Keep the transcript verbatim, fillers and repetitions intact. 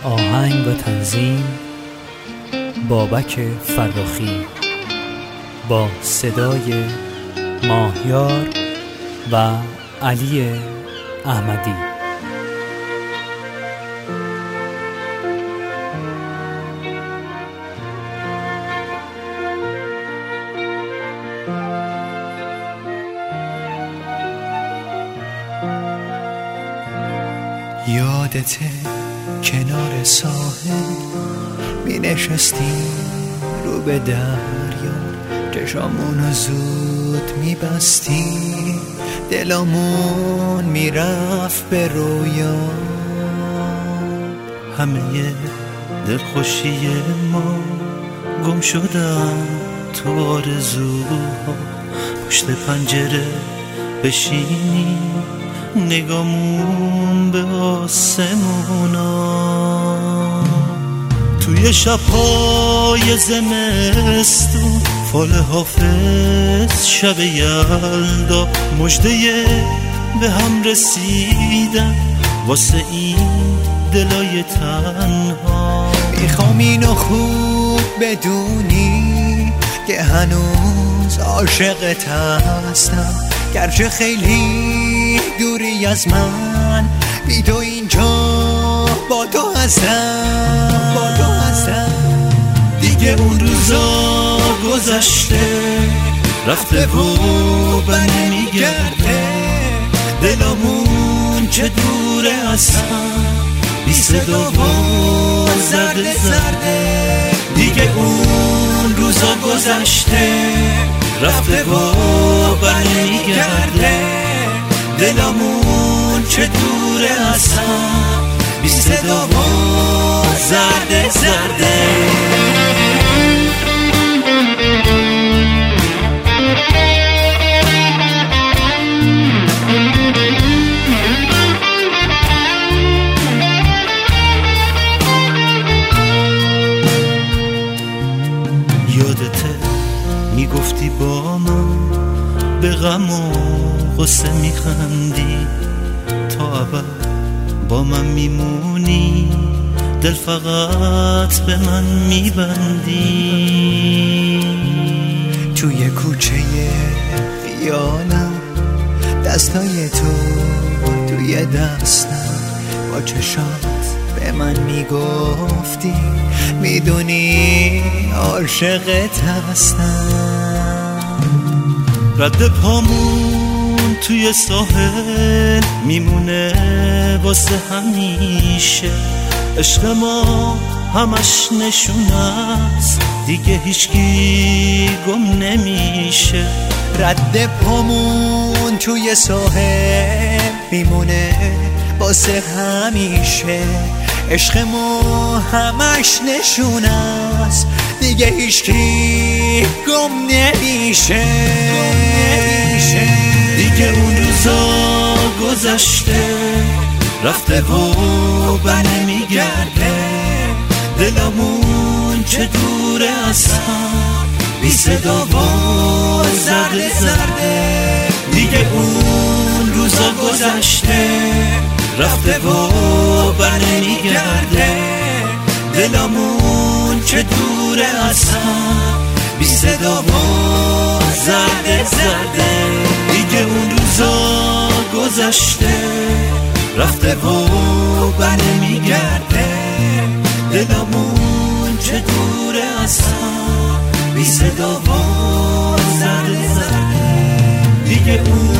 آهنگ و تنظیم بابک فرخی با صدای ماهیار و علی احمدی. یادته کنار ساحل می نشستیم رو به دریا، چشامونو زود می بستیم، دلامون می رفت به رویا. همه دلخوشی ما گم شدن تو آرزوها، پشت پنجره بشینیم نگامون به آسمونا. توی شب‌های زمستون فال حافظ شب یلدا، مژده به هم رسیدن واسه این دلای تنها. میخوام اینو خوب بدونی که هنوز عاشقت هستم، گرچه خیلی دوری از من، بی تو اینجا با تو هستم، با تو هستم. دیگه اون روزا گذشته رفته و بر نمیگرده، دلامون چه دوره از هم بی صدا و زرده زرده. دیگه اون روزا گذشته رفته و بر نمیگرده، دلامون چه دوره از هم بی صدا و زرده زرده. یادته میگفتی با من به غم و غصه میخندی، تا ابد با من میمونی، دل فقط به من میبندی. توی کوچه خیالم دستای تو توی دستم، با چشات به من میگفتی میدونی عاشقت هستم. رد پامون توی ساحل میمونه واسه همیشه، عشق ما همش نشونه است، دیگه هیچکی گم نمیشه. رد پامون توی ساحل میمونه واسه همیشه، عشق ما همش نشونه است، دیگه هیچکی گم نمیشه. دیگه اون روزا گذشته رفته و بر نمیگرده، دلمون چه دوره از هم بی صدا و زرده زرده. دیگه اون روزا گذشته رفته و بر نمیگرده، دلمون چه دوره از هم بی صدا و زرده زرده. دیگه اون روزا گذشته رفته و بر نمیگرده، دلمون چه دوره از هم بی صدا و زرده زرده. دیگه اون